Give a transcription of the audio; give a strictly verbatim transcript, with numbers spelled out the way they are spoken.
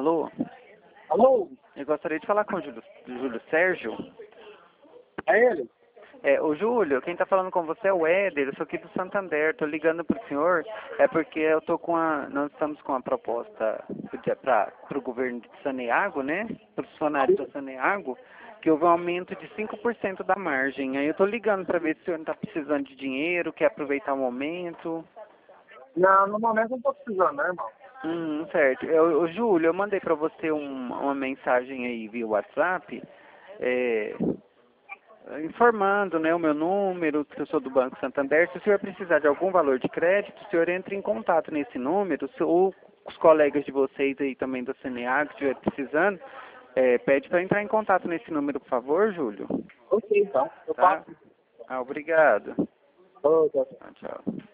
Alô? Alô? Eu gostaria de falar com o Júlio, Júlio Sérgio. É ele? É, o Júlio, quem está falando com você é o Éder, eu sou aqui do Santander, estou ligando para o senhor, é porque eu tô com a, nós estamos com a proposta para o governo de Saneago, né, para os funcionários da Saneago, que houve um aumento de cinco por cento da margem. Aí eu estou ligando para ver se o senhor não está precisando de dinheiro, quer aproveitar o momento. Não, no momento não estou precisando, né, irmão? Hum, certo. Eu, o Júlio, eu mandei para você um, uma mensagem aí via WhatsApp, é, informando, né, o meu número, que eu sou do Banco Santander. Se o senhor precisar de algum valor de crédito, o senhor entre em contato nesse número, se- ou os colegas de vocês aí também da C N A, que estiver precisando, é, pede para entrar em contato nesse número, por favor, Júlio. Ok, então. Eu Tá? passo. Ah, obrigado. Ô, tchau, tchau. Ah, tchau.